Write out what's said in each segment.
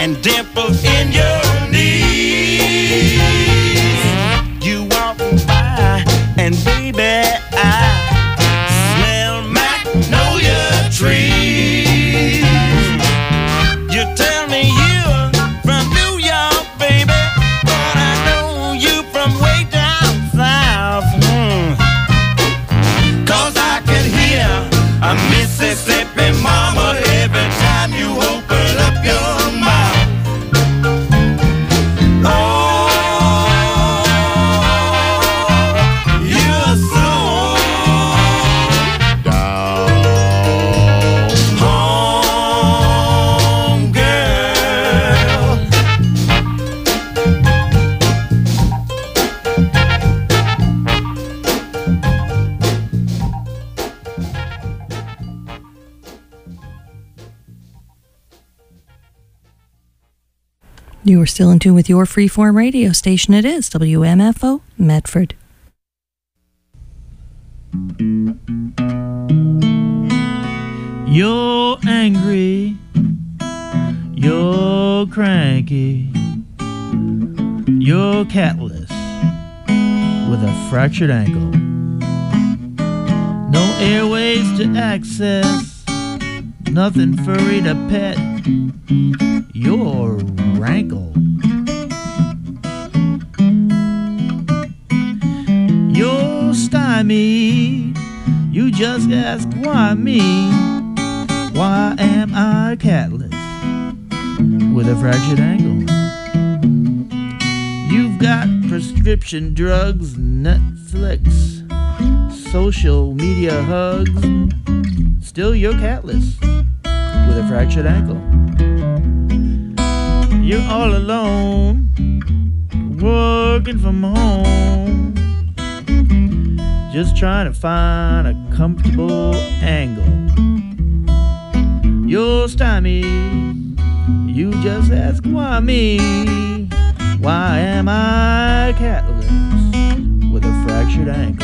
and dimples in your knees. You walk by and baby, I smell magnolia trees. You tell me you're from New York, baby, but I know you from way down south. 'Cause I can hear a Mississippi mama every time you open up your mouth. You are still in tune with your freeform radio station. It is WMFO Medford. You're angry, you're cranky, you're catless with a fractured ankle. No airways to access, nothing furry to pet. You're rankle. You're stymied. You just ask why me? Why am I catless with a fractured ankle? You've got prescription drugs, Netflix, social media hugs. Still you're catless with a fractured ankle. You're all alone, working from home, just trying to find a comfortable angle. You're stymied, you just ask why me? Why am I catless with a fractured ankle?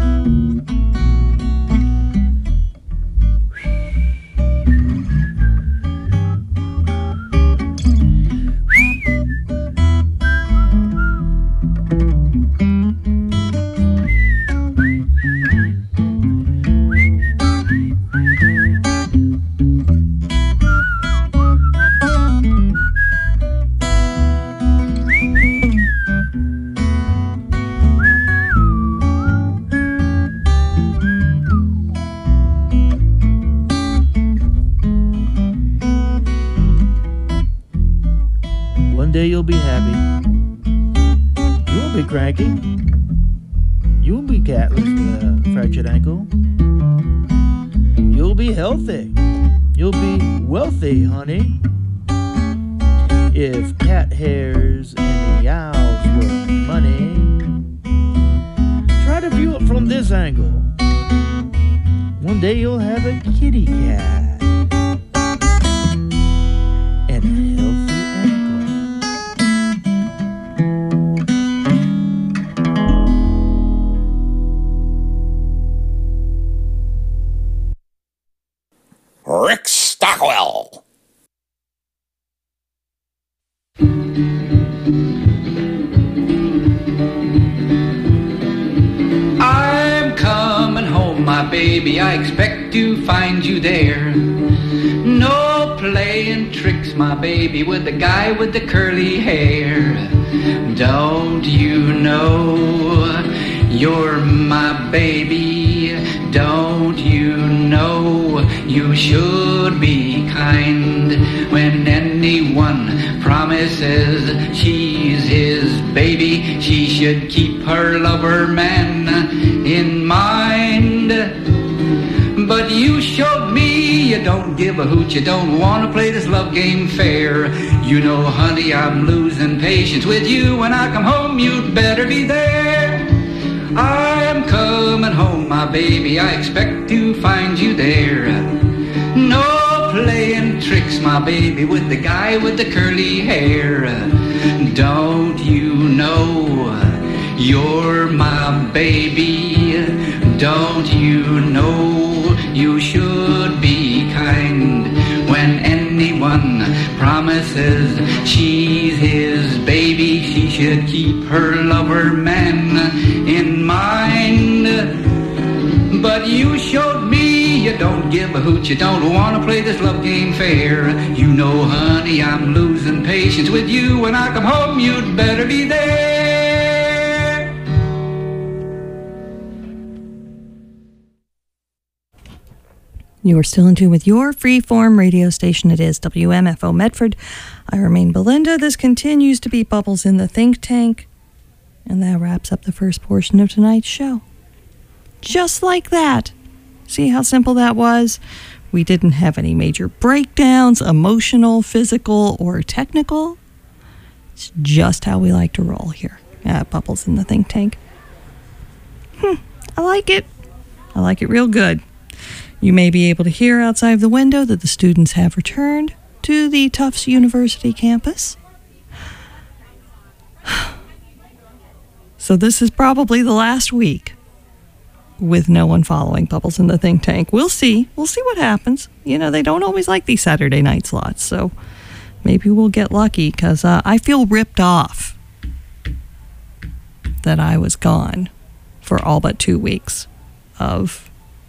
You'll be happy. You won't be cranky. You won't be catless with a fractured ankle. You'll be healthy. You'll be wealthy, honey. If cat hairs and meows were money, try to view it from this angle. One day you'll have a kitty cat. Rick Stockwell. I'm coming home, my baby, I expect to find you there. No playing tricks, my baby, with the guy with the curly hair. Don't you know you're my baby? Don't you know you should be kind when anyone promises she's his baby? She should keep her lover man in mind. But you showed me you don't give a hoot, you don't want to play this love game fair. You know, honey, I'm losing patience with you. When I come home, you'd better be there. I'm coming home, my baby, I expect to find you there. No playing tricks, my baby, with the guy with the curly hair. Don't you know you're my baby? Don't you know you should be kind when anyone promises. She's his baby, she should keep her lover man in mind. But you showed me you don't give a hoot, you don't want to play this love game fair. You know, honey, I'm losing patience with you. When I come home, you'd better be there. You are still in tune with your freeform radio station. It is WMFO Medford. I remain Belinda. This continues to be Bubbles in the Think Tank. And that wraps up the first portion of tonight's show. Just like that. See how simple that was? We didn't have any major breakdowns, emotional, physical, or technical. It's just how we like to roll here at Bubbles in the Think Tank. I like it. I like it real good. You may be able to hear outside of the window that the students have returned to the Tufts University campus. So this is probably the last week with no one following Bubbles in the Think Tank. We'll see. We'll see what happens. You know, they don't always like these Saturday night slots, so maybe we'll get lucky, because I feel ripped off that I was gone for all but 2 weeks of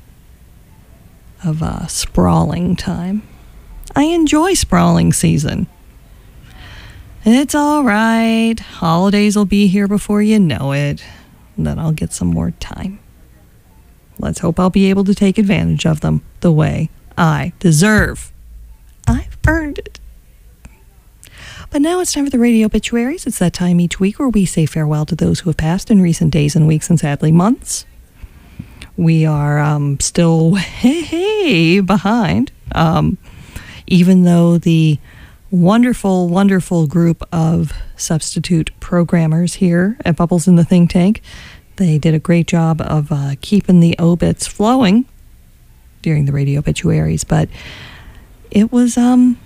sprawling time. I enjoy sprawling season. It's all right. Holidays will be here before you know it. And then I'll get some more time. Let's hope I'll be able to take advantage of them the way I deserve. I've earned it. But now it's time for the radio obituaries. It's that time each week where we say farewell to those who have passed in recent days and weeks and sadly months. We are still way behind, even though the wonderful, wonderful group of substitute programmers here at Bubbles in the Think Tank, they did a great job of keeping the obits flowing during the radio obituaries, but it was a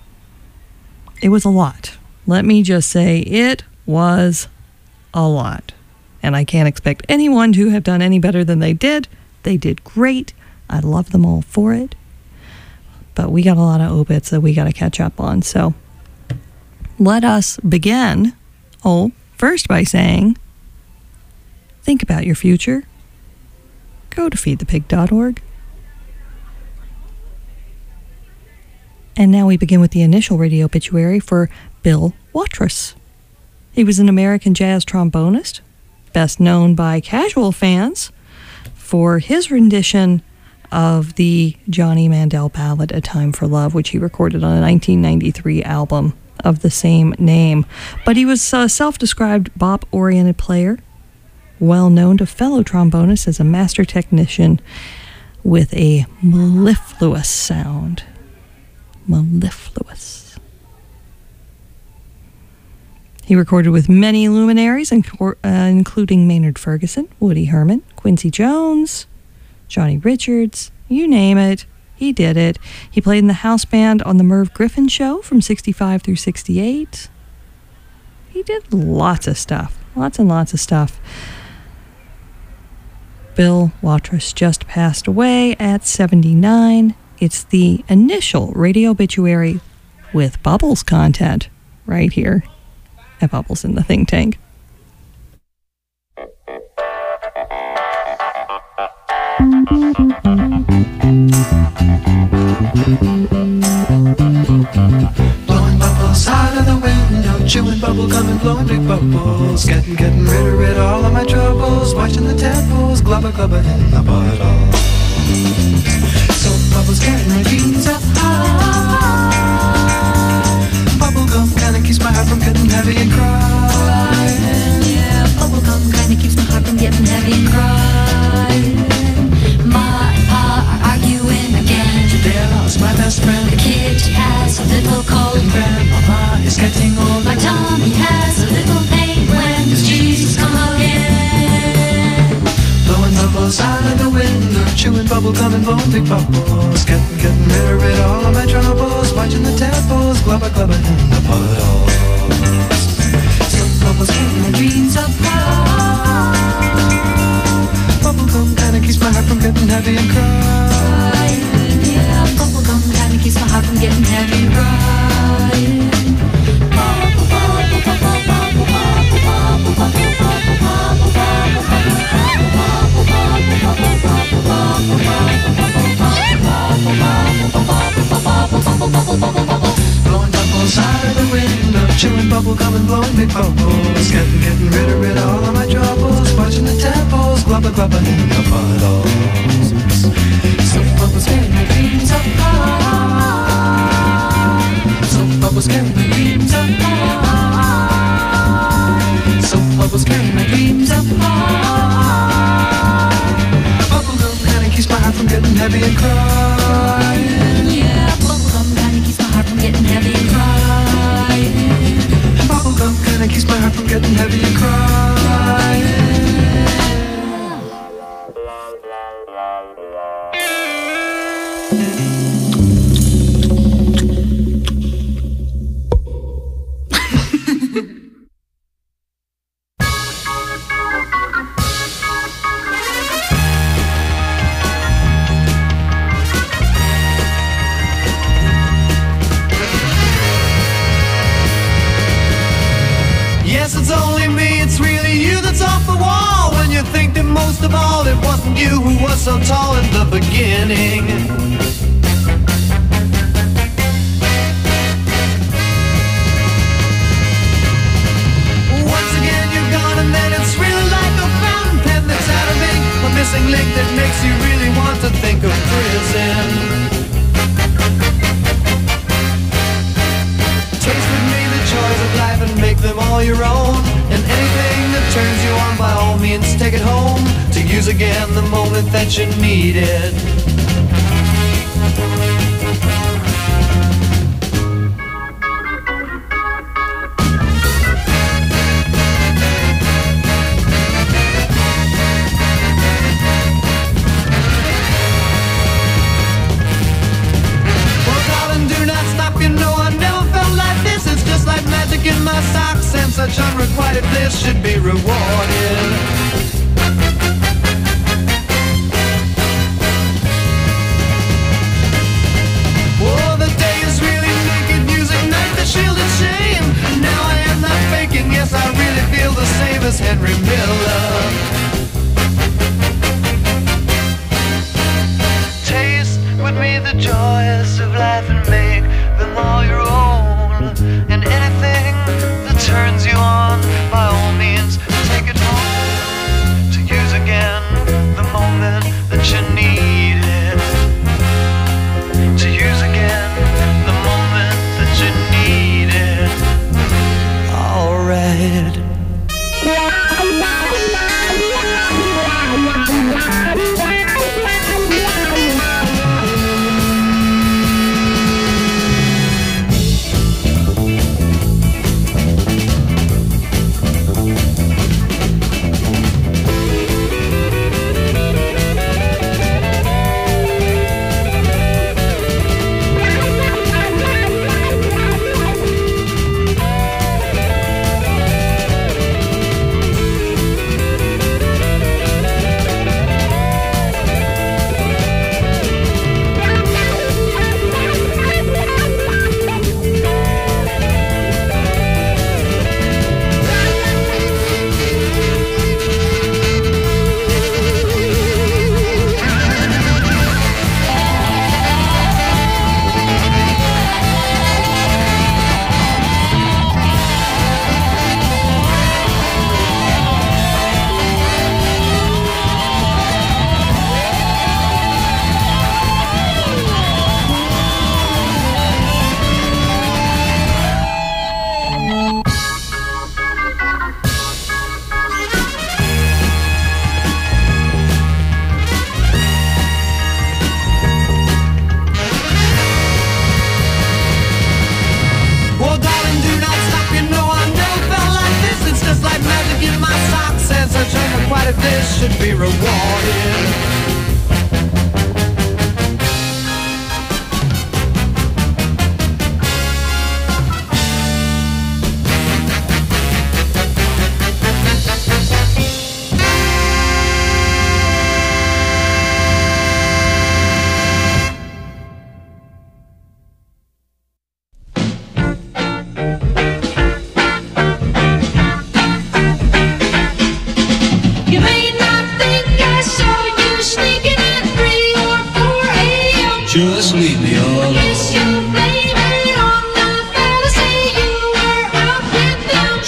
lot. Let me just say, it was a lot. And I can't expect anyone to have done any better than they did. They did great. I love them all for it. But we got a lot of obits that we got to catch up on. So let us begin, first by saying, think about your future. Go to feedthepig.org. And now we begin with the initial radio obituary for Bill Watrous. He was an American jazz trombonist, best known by casual fans for his rendition of the Johnny Mandel ballad, A Time for Love, which he recorded on a 1993 album of the same name. But he was a self-described bop-oriented player, well known to fellow trombonists as a master technician with a mellifluous sound. Mellifluous. He recorded with many luminaries, including Maynard Ferguson, Woody Herman, Quincy Jones, Johnny Richards, you name it, he did it. He played in the house band on the Merv Griffin Show from 65 through 68. He did lots of stuff, lots and lots of stuff. Bill Watrous just passed away at 79. It's the initial radio obituary with Bubbles content right here at Bubbles in the Think Tank. Blowing bubbles out of the window, chewing bubble gum and blowing big bubbles, getting rid of all of my troubles, watching the tadpoles glubber in the bottle. So bubbles getting my dreams up high. Bubble gum kinda keeps my heart from getting heavy and crying. Yeah, bubble gum kinda keeps my heart from getting heavy and crying. Ma and Pa are arguing again. Today I lost my best friend. The kid has a little cold. And Grandmama is getting old. My Tommy has a little pain. When does Jesus come again? Blowing bubbles out of the window, chewing bubble gum and blowing big bubbles, getting rid of all of my troubles, watching the tadpoles glubber in the puddles. So bubbles keep my dreams up high. Bubble gum kinda keeps my heart from getting heavy and crying. Yeah, bubble gum kinda keeps my heart from getting heavy and crying. side of the window, chewing bubble gum and blowing big bubbles, getting rid of all of my troubles, watching the temples, glubba glubba in the puddles. Soap bubbles carry my dreams apart. Soap bubbles carry my dreams apart. Soap bubbles carry my dreams apart. Bubblegum kinda keeps my heart from getting heavy and crying. Yeah, bubblegum kinda keeps my heart from getting heavy and crying. Bubblegum kinda keeps my heart from getting heavy and crying. Yes, it's only me, it's really you that's off the wall. When you think that most of all it wasn't you who was so tall in the beginning. Once again you're gone and then it's really like a fountain pen that's out of ink, a missing link that makes you really want to think of prison. Taste with me the joys of life and make them all your own. And anything that turns you on, by all means take it home, to use again the moment that you need it. Well, darling, do not stop, you know I never felt like this. It's just like magic in my socks, and such unrequited bliss should be rewarded. Oh, the day is really naked, music night, the shielded shame. Now I am not faking, yes, I really feel the same as Henry Miller. Taste with me the joys of life and make them all your own. And anything that turns you on, by all means take it home, to use again the moment that you need it. To use again the moment that you need it. Alright.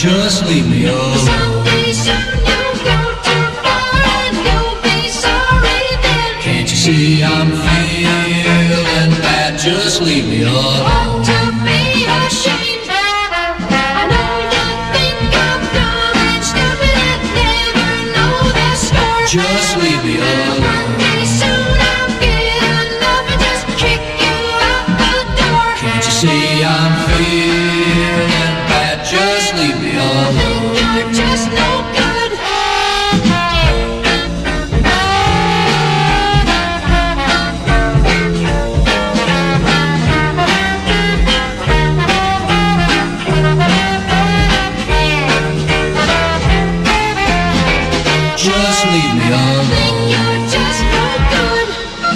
just leave me alone. Someday soon you'll go too far and you'll be sorry then. Can't you see I'm feeling bad? Just leave me alone. Ought to be ashamed. I know you think I'm dumb and stupid and never know the score. Just leave me alone. Someday soon I'll get enough and just kick you out the door. Can't you see I'm feeling bad? Just leave me alone. You're just no good. Just leave me alone. You're just no good.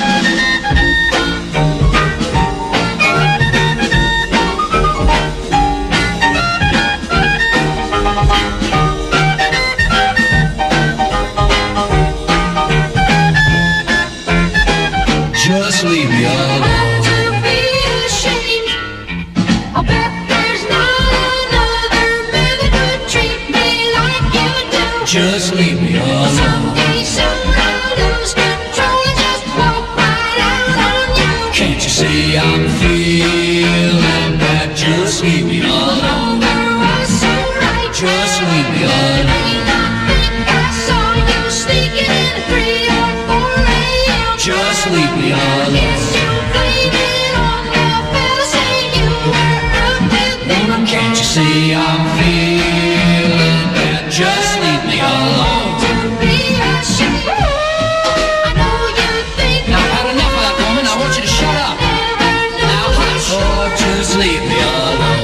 Just leave me alone. Ought to be ashamed. I'll bet there's not another man that would treat me like you do. Just leave me alone. Someday soon I'll lose control and just walk right out on you. Can't you see I'm feeling bad? Just leave me alone. Longer was so right. Just leave me alone. May not think I saw you sneaking in at 3 or 4 a.m. Just leave me alone. Guess you blame it on the fella saying you were out with them. Can't you see I'm feeling bad? Just leave me alone. To be ashamed. I know you think Now I've had enough of that woman. I want you to shut up. Now hush. Oh, just leave me alone.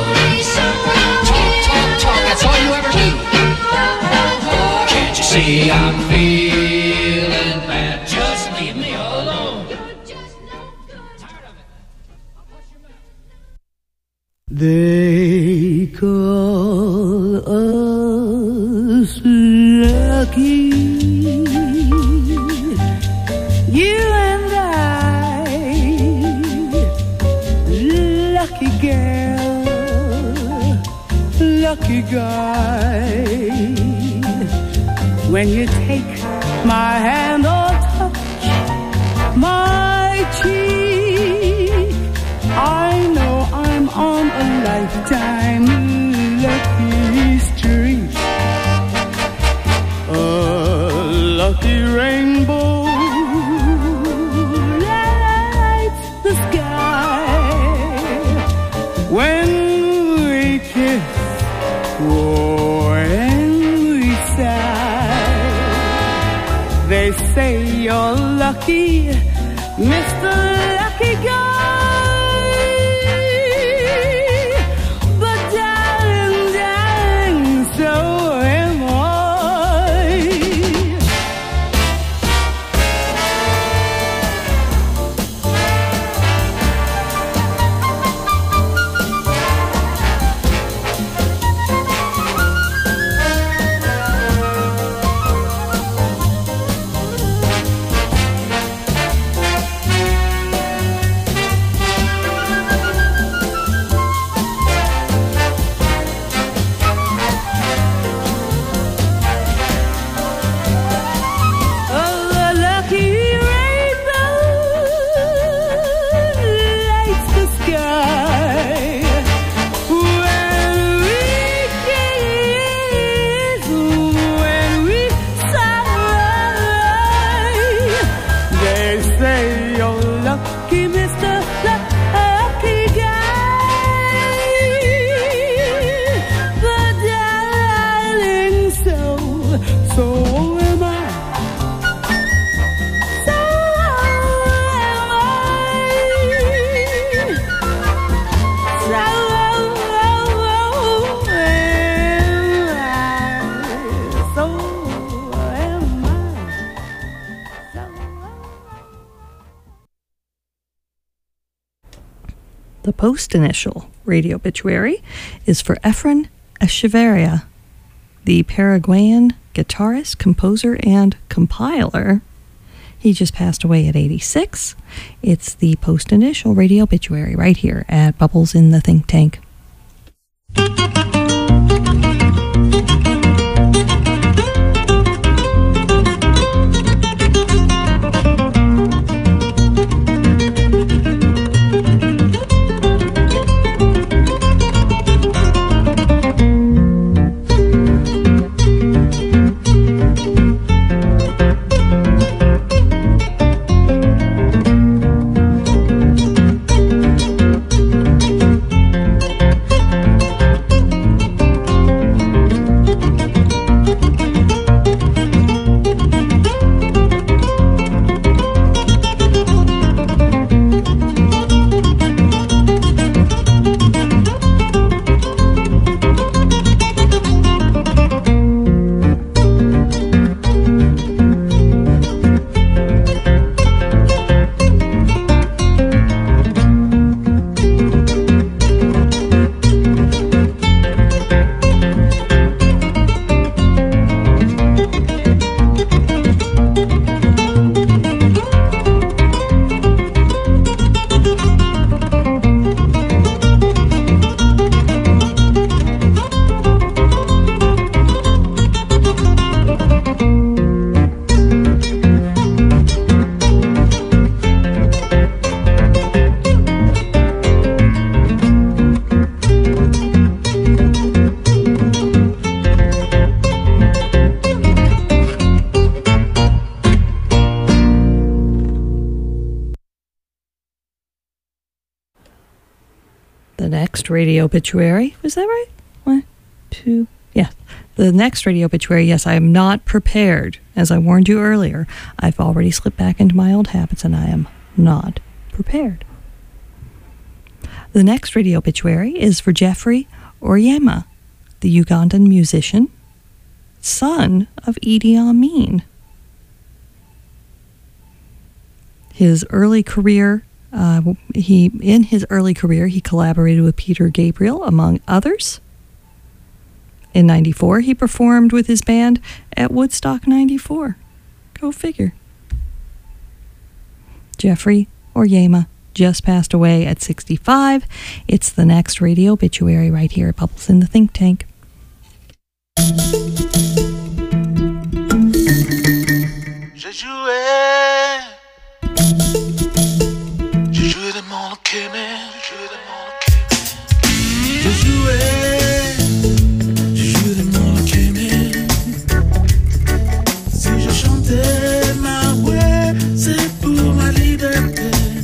Talk. That's all you ever do. Oh, can't you see I'm feeling bad? Just leave me alone. They call us lucky, you and I, lucky girl, lucky guy. When you take my hand or touch my cheek, I know I'm on a lifetime lucky streak. A lucky rainbow lights the sky when we kiss, when we sigh. They say you're lucky, Mr. Lucky Guy. But darling, darling, so am I. The post initial radio obituary is for Efren Echeverria, the Paraguayan guitarist, composer, and compiler. He just passed away at 86. It's the post initial radio obituary right here at Bubbles in the Think Tank. The next radio obituary, was that right? 1, 2, yes. The next radio obituary, yes, I am not prepared. As I warned you earlier, I've already slipped back into my old habits and I am not prepared. The next radio obituary is for Jeffrey Oryema, the Ugandan musician, son of Idi Amin. His early career, he collaborated with Peter Gabriel, among others. In 94, he performed with his band at Woodstock 94. Go figure. Jeffrey Oryema just passed away at 65. It's the next radio obituary right here at Bubbles in the Think Tank. J'ai joué de mon kémé, j'ai joué de mon kémé. Si je chantais ma ouais, c'est pour ma liberté.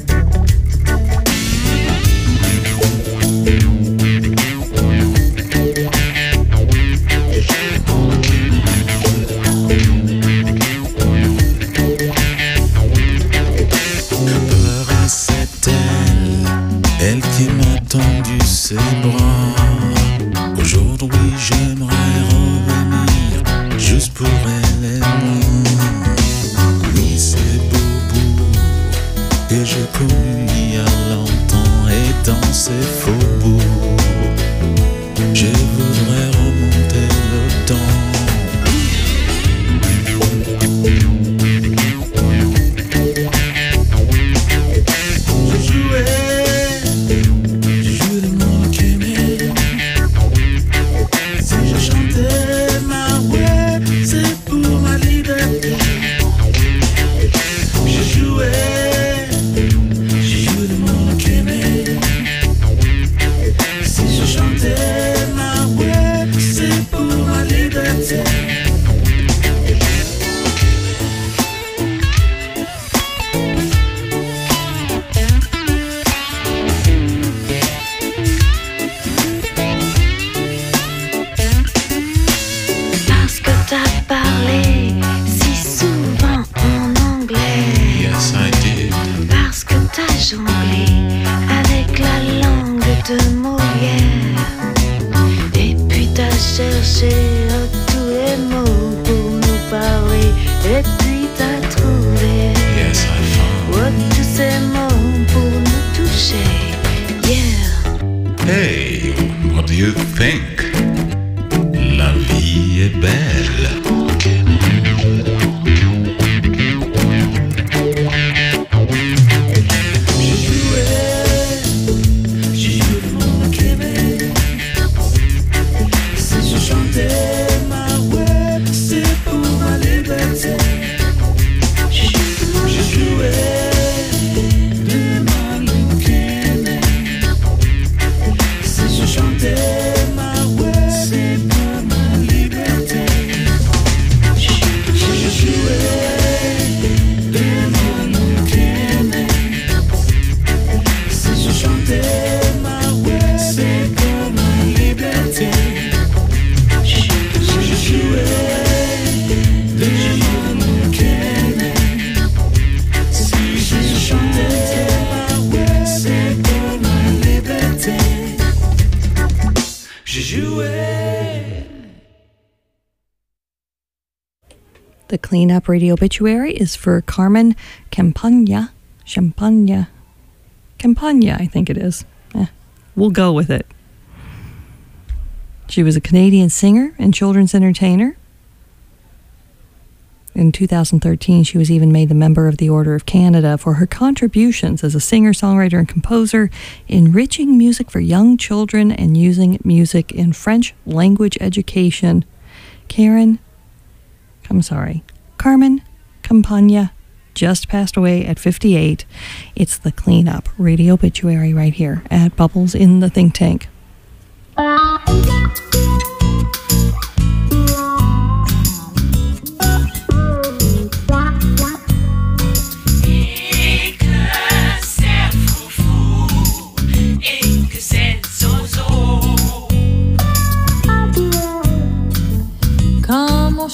Elle qui m'a tendu ses bras. Aujourd'hui j'aimerais revenir juste pour elle et moi. Oui, c'est Beaubourg que j'ai connu il y a longtemps. Et dans ces faubourgs je voudrais remonter le temps. The cleanup radio obituary is for Carmen Campagna, I think it is. We'll go with it. She was a Canadian singer and children's entertainer. In 2013, she was even made a member of the Order of Canada for her contributions as a singer, songwriter, and composer, enriching music for young children and using music in French language education. Carmen Campagna just passed away at 58. It's the cleanup radio obituary right here at Bubbles in the Think Tank. Et que c'est foufou, et que c'est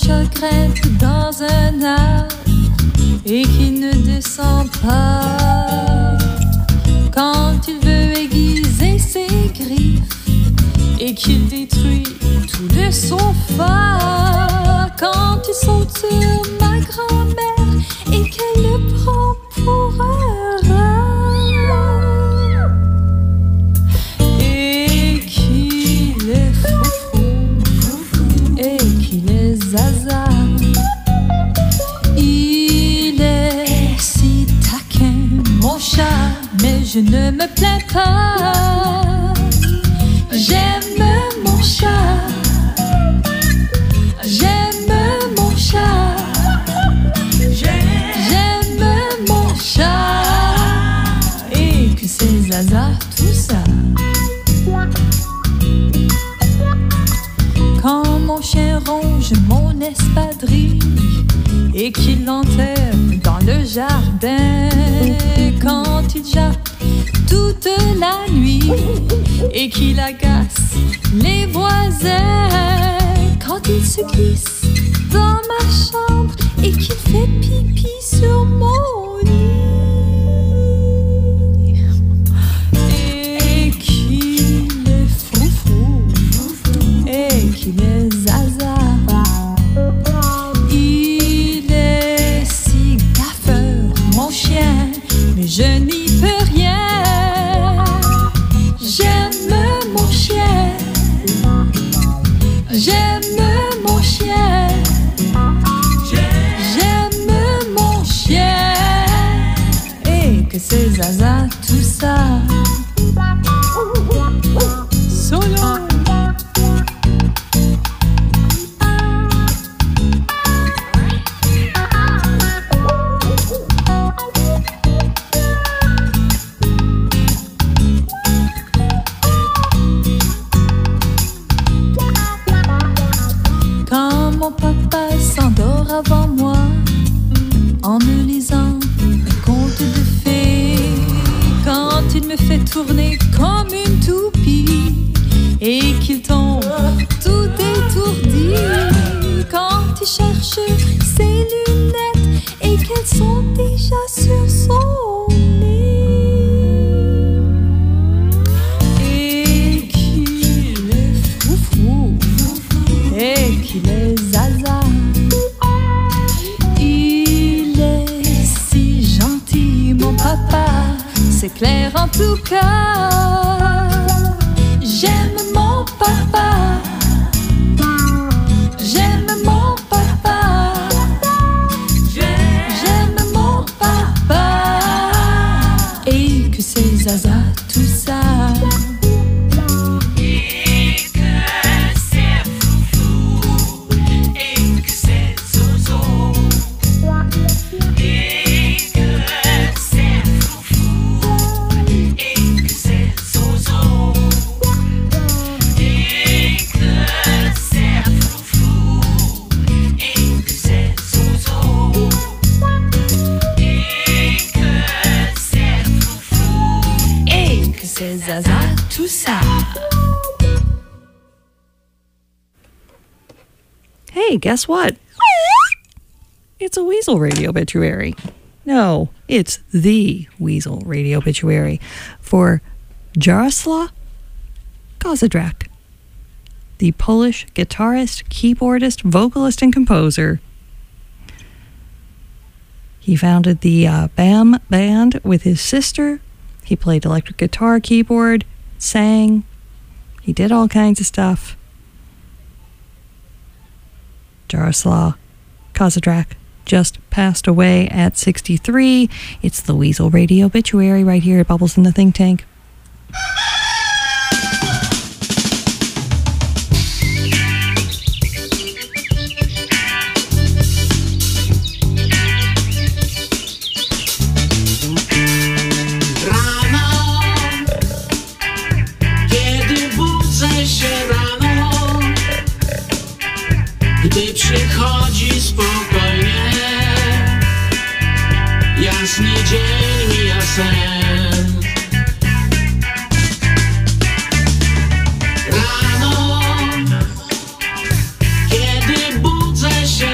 chat grimpe dans un arbre et qu'il ne descend pas. Quand il veut aiguiser ses griffes et qu'il détruit tout le sofa. Quand il saute sur ma grand-mère et qu'elle le prend pour un rat. Et qu'il est foufou et qu'il est zaza. Il est si taquin, mon chat, mais je ne me plains pas. J'aime mon chat. J'aime mon chat. J'aime mon chat. Et que c'est zaza tout ça. Quand mon chien ronge mon espadrille et qu'il l'enterre dans le jardin. Quand il jappe toute la nuit et qu'il agace les voisins. Quand il se glisse dans ma chambre et qu'il fait pipi sur mon lit. Et qu'il est froufrou et qu'il est zaza. Il est si gaffeur, mon chien, mais je n'y peux rien. J'aime mon chien. J'aime mon chien. J'aime mon chien. Et que c'est zaza tout ça. Solo. Quand mon papa s'endort avant moi, en me lisant un conte de fées, quand il me fait tourner comme une toupie et qu'il tombe tout étourdi, quand il cherche ses lunettes et qu'elles sont déjà sur son nez, et qu'il est froufrou et qu'il est zaza. Il est si gentil, mon papa, c'est clair en tout cas. J'aime mon papa. J'aime mon papa. J'aime mon papa. Et que c'est zaza tout ça. Zaza, tout ça. Hey, guess what? It's a Weasel Radio Obituary. No, it's the Weasel Radio Obituary for Jaroslaw Kozadrak, the Polish guitarist, keyboardist, vocalist, and composer. He founded the BAM band with his sister. He played electric guitar, keyboard, sang. He did all kinds of stuff. Jaroslaw Kozadrak just passed away at 63. It's the Weasel Radio Obituary right here at Bubbles in the Think Tank. Gdy przychodzi spokojnie, jasny dzień mija sen. Rano, kiedy budzę się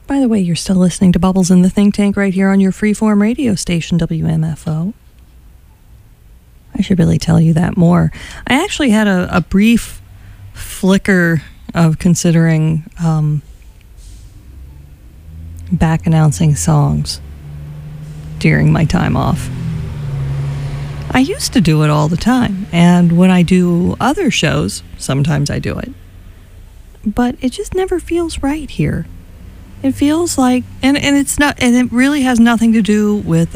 By the way, you're still listening to Bubbles in the Think Tank right here on your freeform radio station, WMFO. I should really tell you that more. I actually had a brief flicker of considering back announcing songs during my time off. I used to do it all the time, and when I do other shows, sometimes I do it. But it just never feels right here. It feels like, and it's not, and it really has nothing to do with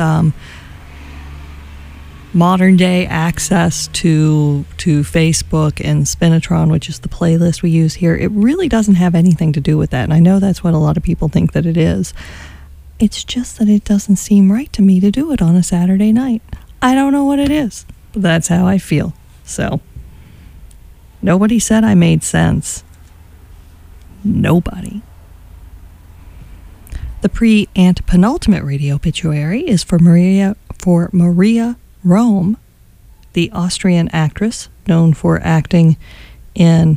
modern day access to Facebook and Spinatron, which is the playlist we use here. It really doesn't have anything to do with that, and I know that's what a lot of people think that it is. It's just that it doesn't seem right to me to do it on a Saturday night. I don't know what it is, but that's how I feel. So, nobody said I made sense. Nobody. The pre-antepenultimate radio obituary is for Maria Röhm, the Austrian actress known for acting in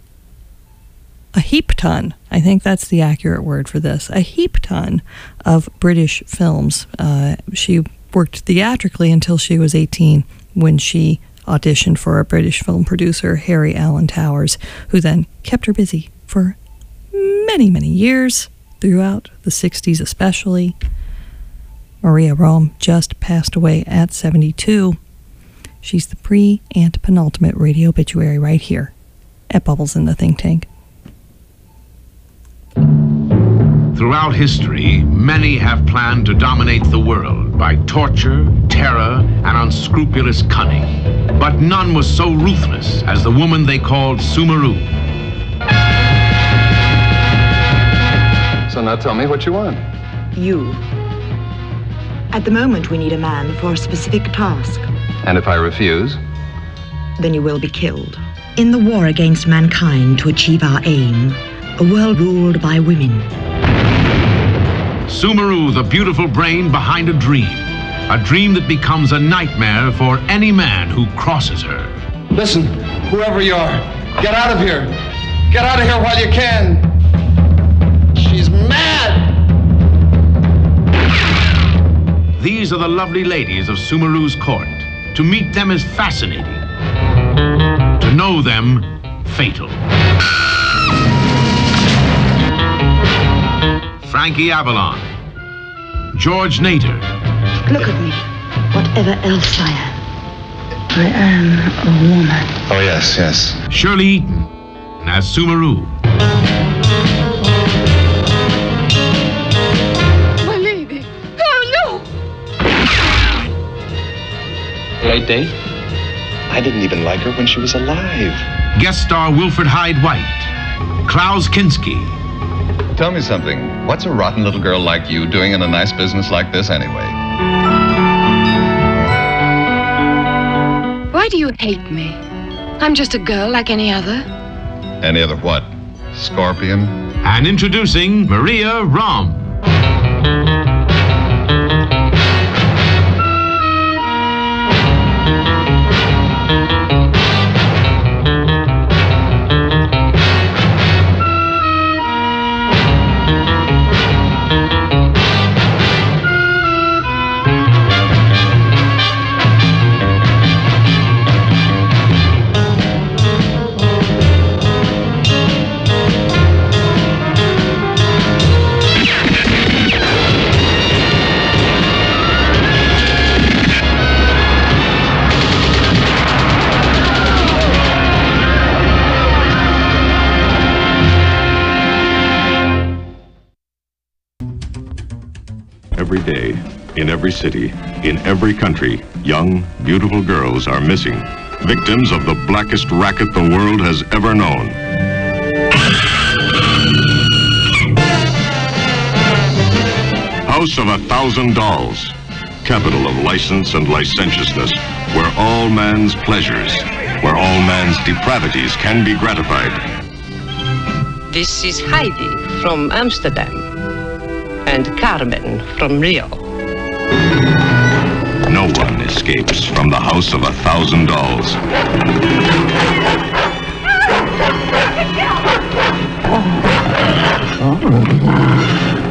a heap ton, I think that's the accurate word for this, a heap ton of British films. She worked theatrically until she was 18 when she auditioned for a British film producer, Harry Alan Towers, who then kept her busy for many, many years, throughout the 60s especially. Maria Röhm just passed away at 72. She's the pre-antepenultimate radio obituary right here at Bubbles in the Think Tank. Throughout history, many have planned to dominate the world by torture, terror, and unscrupulous cunning. But none was so ruthless as the woman they called Sumeru. So now tell me what you want. You. At the moment, we need a man for a specific task. And if I refuse? Then you will be killed. In the war against mankind to achieve our aim, a world ruled by women. Sumeru, the beautiful brain behind a dream that becomes a nightmare for any man who crosses her. Listen, whoever you are, get out of here. Get out of here while you can. She's mad! These are the lovely ladies of Sumeru's court. To meet them is fascinating. To know them, fatal. Frankie Avalon, George Nader. Look at me. Whatever else I am a woman. Oh, yes, yes. Shirley Eaton as Sumeru. My lady. Oh, no. Late date? I didn't even like her when she was alive. Guest star Wilfred Hyde White. Klaus Kinski. Tell me something. What's a rotten little girl like you doing in a nice business like this anyway? Why do you hate me? I'm just a girl like any other. Any other what? Scorpion? And introducing Maria Röhm. Every day, in every city, in every country, young, beautiful girls are missing, victims of the blackest racket the world has ever known. House of 1,000 Dolls, capital of license and licentiousness, where all man's pleasures, where all man's depravities can be gratified. This is Heidi from Amsterdam. And Carmen from Rio. No one escapes from the House of 1,000 Dolls. Oh.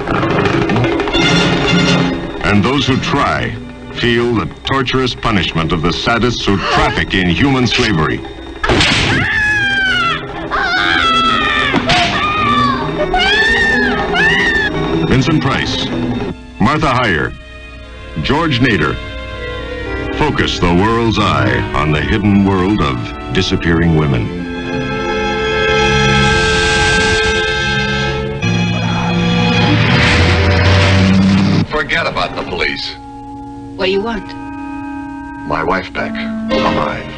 Those who try feel the torturous punishment of the sadists who traffic in human slavery. Vincent Price, Martha Heyer, George Nader. Focus the world's eye on the hidden world of disappearing women. Forget about the police. What do you want? My wife back. Alive.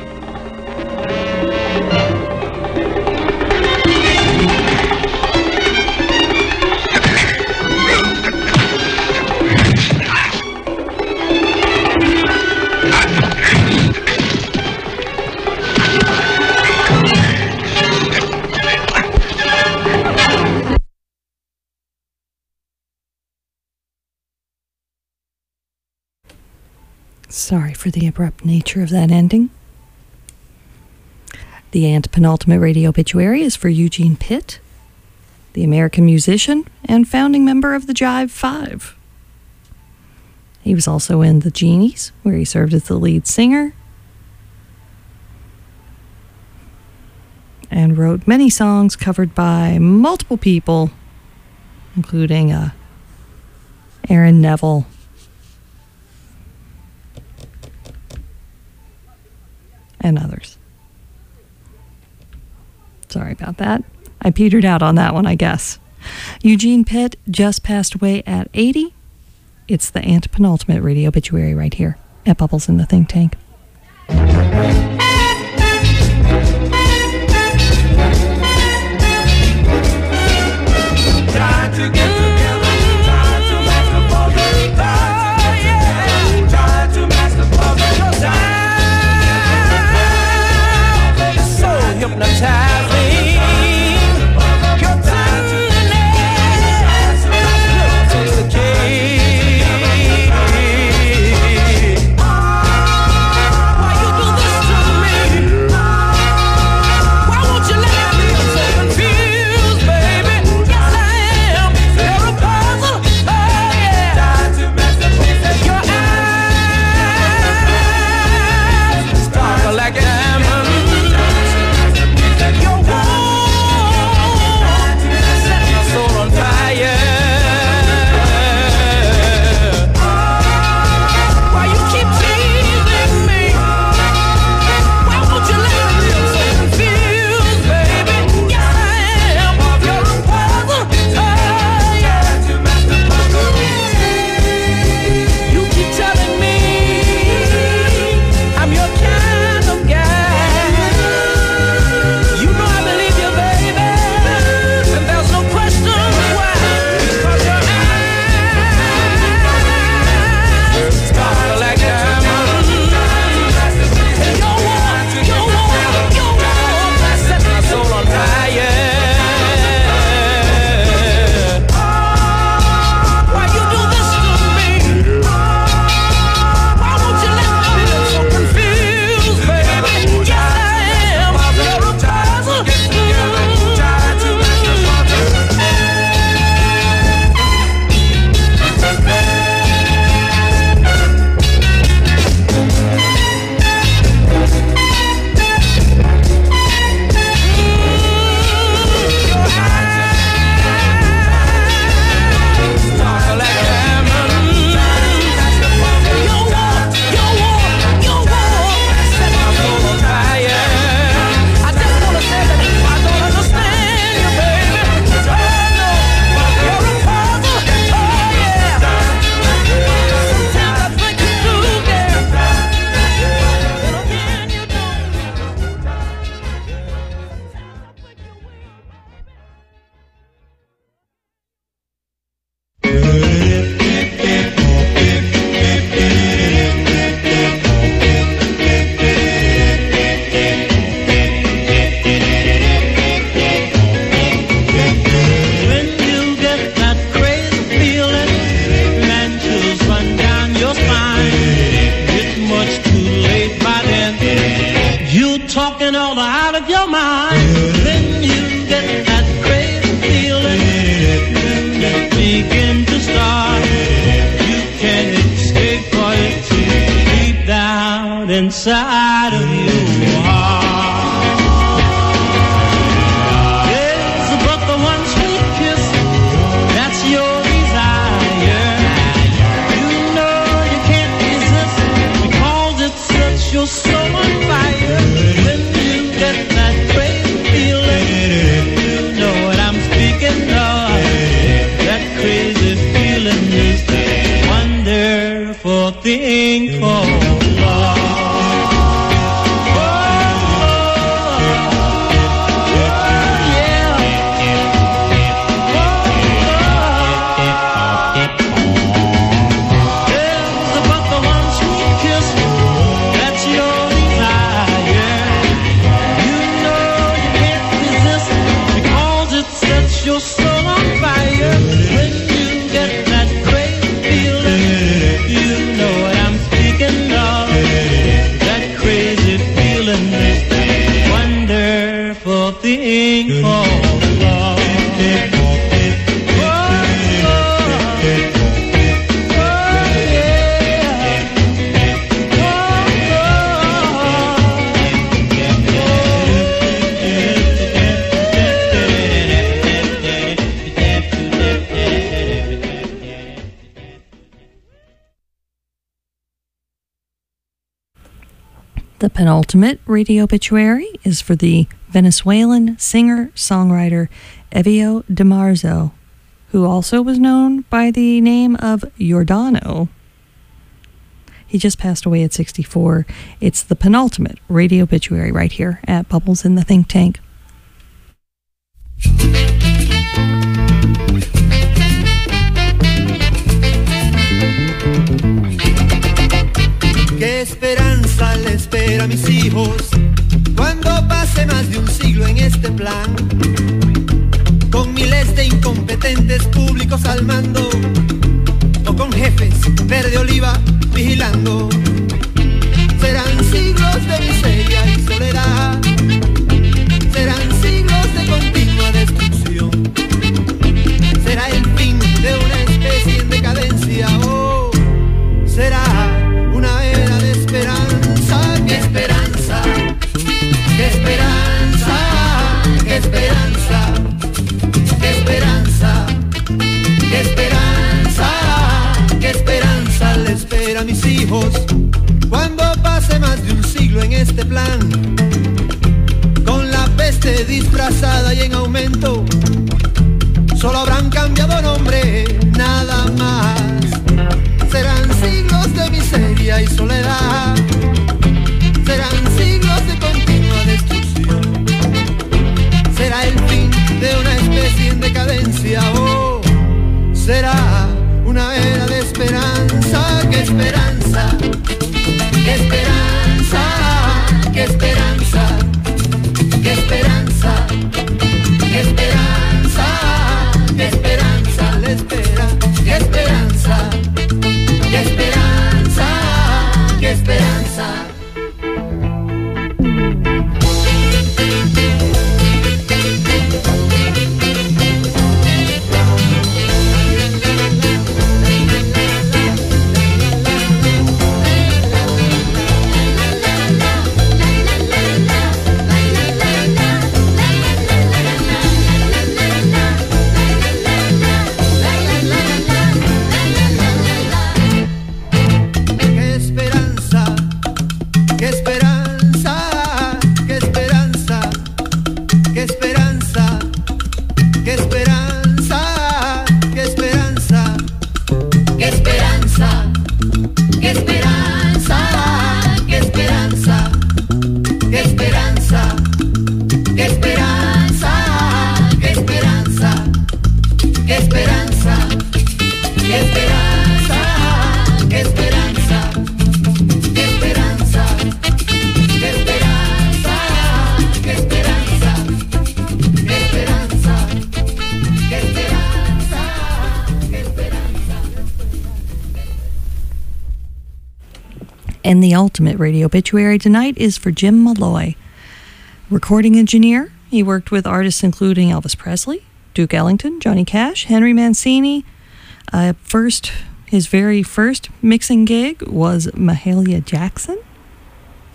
Sorry for the abrupt nature of that ending. The antepenultimate radio obituary is for Eugene Pitt, the American musician and founding member of the Jive Five. He was also in The Genies, where he served as the lead singer, and wrote many songs covered by multiple people, including Aaron Neville, and others. Sorry about that. I petered out on that one, I guess. Eugene Pitt just passed away at 80. It's the antepenultimate radio obituary right here at Bubbles in the Think Tank. Trying to get together, trying to match the puzzle, trying to match the puzzle, so hypnotizing. Your tenderness takes the cake. Why you do this to me? Why won't you let me be so confused, baby? Yes, I am. You're a puzzle. Oh, yeah. Your eyes sparkle like diamonds. Your warmth set my soul on fire. Why you keep teasing me? Why won't you let me be so confused, baby? Yes, I am. You're a puzzle. Oh, yeah. You keep telling me I'm your kind of guy. You know I believe you, baby, and there's no question why. Because your eyes sparkle like diamonds. And your warmth set my soul on fire. Why you do this to me? Why won't you let me be so confused, baby? Yes, I am. You're a puzzle. Sparkle like diamonds. Your warmth set my soul on fire. I just wanna say that I don't understand you, baby. Oh no, you're a puzzle. Oh yeah. Sometimes I think you do, girl. Then again you don't. When you get that crazy feeling, and chills run down your spine, it's much too late by then. You talking all out of your mind. When you get that crazy feeling, and it begin to start, you can't escape. inside of your heart. Yes, but the one sweet kiss, that's your desire. You know you can't resist because it sets your soul on fire. When you get that crazy feeling, you know what I'm speaking of. That crazy feeling is the wonderful thing called love. Your soul on fire. When you get that crazy feeling, you know what I'm speaking of. That crazy feeling is the wonderful thing called love. The penultimate radio obituary is for the Venezuelan singer-songwriter Evio de Marzo, who also was known by the name of Giordano. He just passed away at 64. It's the penultimate radio obituary right here at Bubbles in the Think Tank. ¿Qué esperanza le espera a mis hijos cuando pase más de un siglo en este plan? Con miles de incompetentes públicos al mando o con jefes verde oliva vigilando. Serán siglos de miseria y soledad, serán siglos de continua destrucción. Será el fin de una especie en decadencia o será una era de esperanza. ¡Qué esperanza! ¡Qué esperanza! ¡Qué esperanza! ¡Qué esperanza! ¡Qué esperanza! ¡Qué esperanza le espera a mis hijos cuando pase más de un siglo en este plan? Con la peste disfrazada y en aumento, solo habrán cambiado nombre, nada más. Serán siglos de miseria y soledad, serán siglos de continua destrucción. Será el fin de una especie en decadencia o será una era de esperanza. ¡Qué esperanza! ¡Qué esperanza! ¡Qué esperanza! ¡Qué esperanza! ¡Qué esperanza! ¡Qué esperanza le espera! ¡Qué esperanza! ¡Qué esperanza! ¡Qué esperanza! And the ultimate radio obituary tonight is for Jim Malloy. Recording engineer, he worked with artists including Elvis Presley, Duke Ellington, Johnny Cash, Henry Mancini. His very first mixing gig was Mahalia Jackson.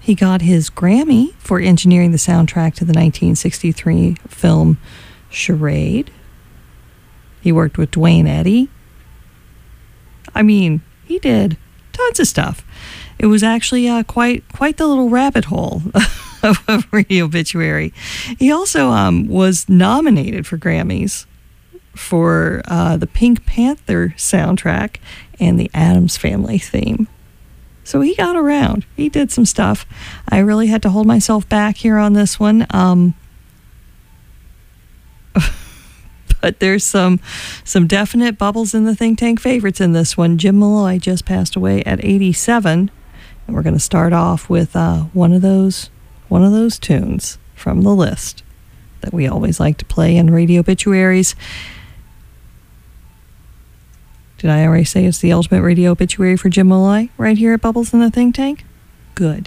He got his Grammy for engineering the soundtrack to the 1963 film Charade. He worked with Duane Eddy. I mean, he did tons of stuff. It was actually quite the little rabbit hole of a radio obituary. He also was nominated for Grammys for the Pink Panther soundtrack and the Addams Family theme. So he got around. He did some stuff. I really had to hold myself back here on this one. But there's some definite bubbles in the Think Tank favorites in this one. Jim Malloy just passed away at 87, and we're going to start off with one of those tunes from the list that we always like to play in radio obituaries. Did I already say it's the ultimate radio obituary for Jim Malloy right here at Bubbles in the Think Tank? Good.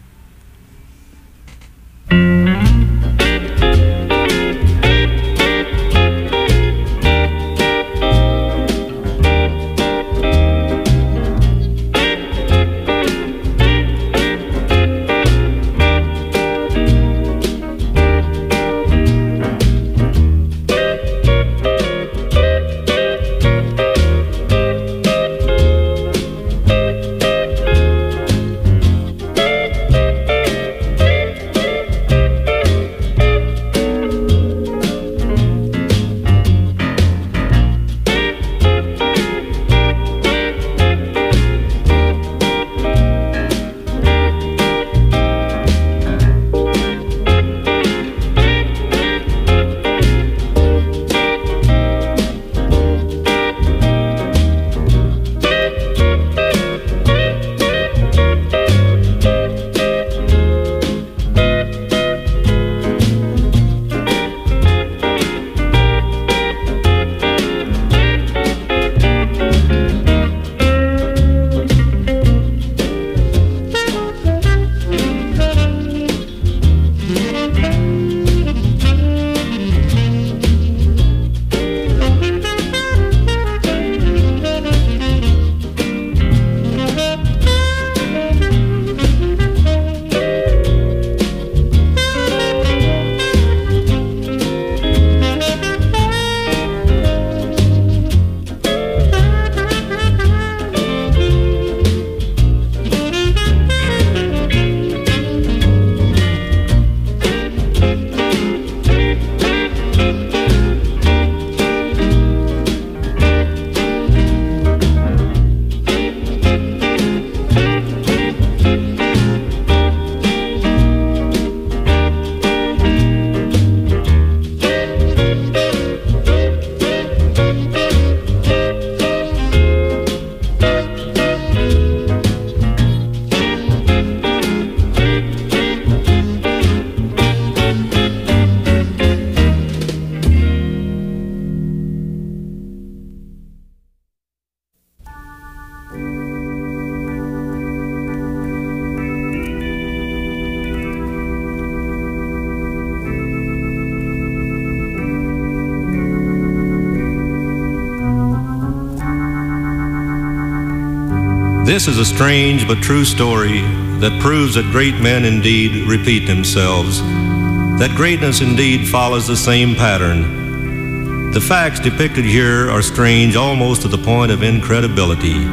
This is a strange but true story that proves that great men indeed repeat themselves, that greatness indeed follows the same pattern. The facts depicted here are strange almost to the point of incredibility.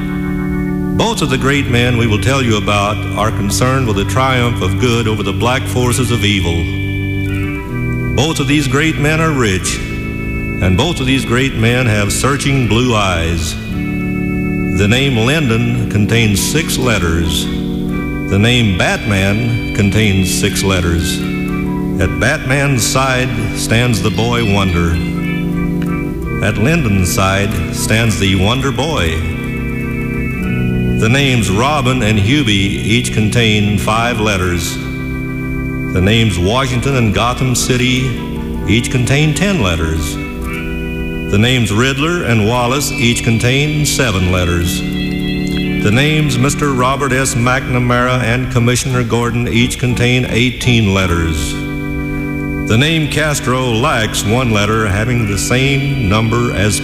Both of the great men we will tell you about are concerned with the triumph of good over the black forces of evil. Both of these great men are rich, and both of these great men have searching blue eyes. The name Lyndon contains 6 letters. The name Batman contains 6 letters. At Batman's side stands the boy Wonder. At Lyndon's side stands the Wonder Boy. The names Robin and Hubie each contain 5 letters. The names Washington and Gotham City each contain 10 letters. The names Riddler and Wallace each contain 7 letters. The names Mr. Robert S. McNamara and Commissioner Gordon each contain 18 letters. The name Castro lacks 1 letter, having the same number as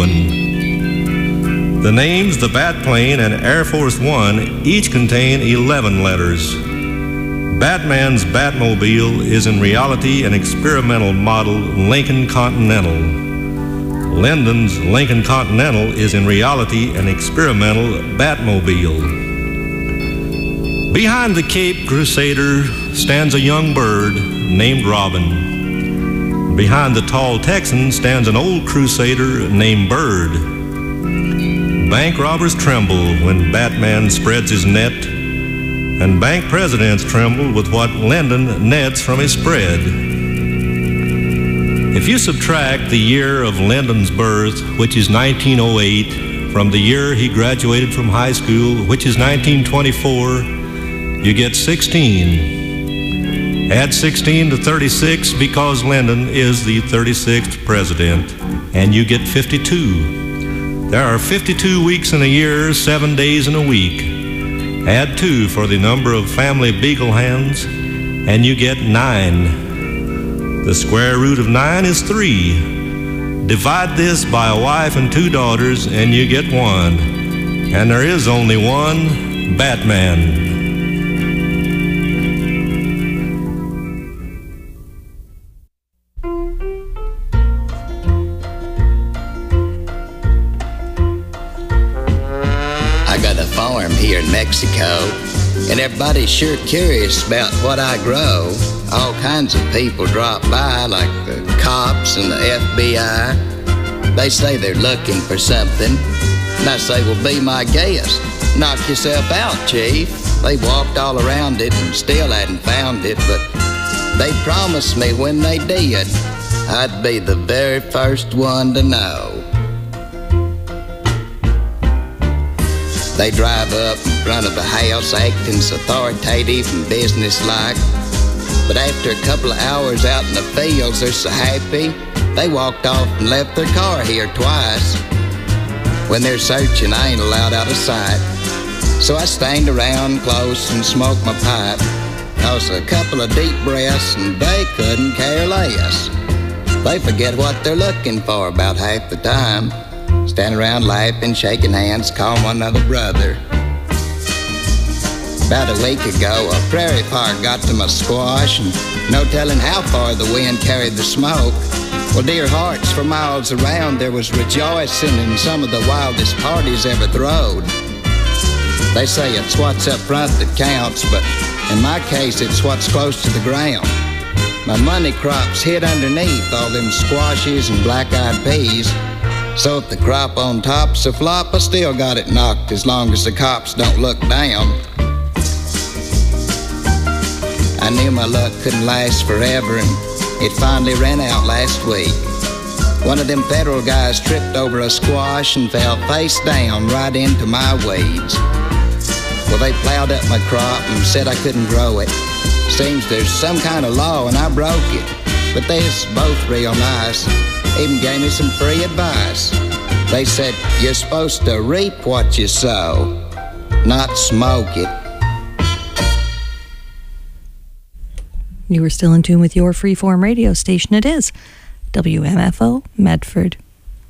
Penguin. The names the Batplane and Air Force One each contain 11 letters. Batman's Batmobile is in reality an experimental model Lincoln Continental. Lyndon's Lincoln Continental is in reality an experimental Batmobile. Behind the Cape Crusader stands a young bird named Robin. Behind the tall Texan stands an old crusader named Bird. Bank robbers tremble when Batman spreads his net, and bank presidents tremble with what Lyndon nets from his spread. If you subtract the year of Lyndon's birth, which is 1908, from the year he graduated from high school, which is 1924, you get 16. Add 16 to 36 because Lyndon is the 36th president, and you get 52. There are 52 weeks in a year, 7 days in a week. Add 2 for the number of family beagle hands, and you get 9. The square root of 9 is 3. Divide this by a wife and 2 daughters, and you get 1. And there is only one Batman. Here in Mexico, and everybody's sure curious about what I grow. All kinds of people drop by, like the cops and the FBI. They say they're looking for something, and I say, well, be my guest. Knock yourself out, Chief. They walked all around it and still hadn't found it, but they promised me when they did, I'd be the very first one to know. They drive up in front of the house acting authoritative and businesslike. But after a couple of hours out in the fields, they're so happy, they walked off and left their car here twice. When they're searching, I ain't allowed out of sight. So I stand around close and smoke my pipe. Cause a couple of deep breaths and they couldn't care less. They forget what they're looking for about half the time. Stand around laughing, shaking hands, call one another brother. About a week ago, a prairie fire got to my squash, and no telling how far the wind carried the smoke. Well, dear hearts, for miles around there was rejoicing in some of the wildest parties ever throwed. They say it's what's up front that counts, but in my case it's what's close to the ground. My money crops hid underneath all them squashes and black-eyed peas. So if the crop on top's a flop, I still got it knocked as long as the cops don't look down. I knew my luck couldn't last forever, and it finally ran out last week. One of them federal guys tripped over a squash and fell face down right into my weeds. Well, they plowed up my crop and said I couldn't grow it. Seems there's some kind of law and I broke it. But they's both real nice. Even gave me some free advice. They said, you're supposed to reap what you sow, not smoke it. You are still in tune with your freeform radio station. It is WMFO Medford.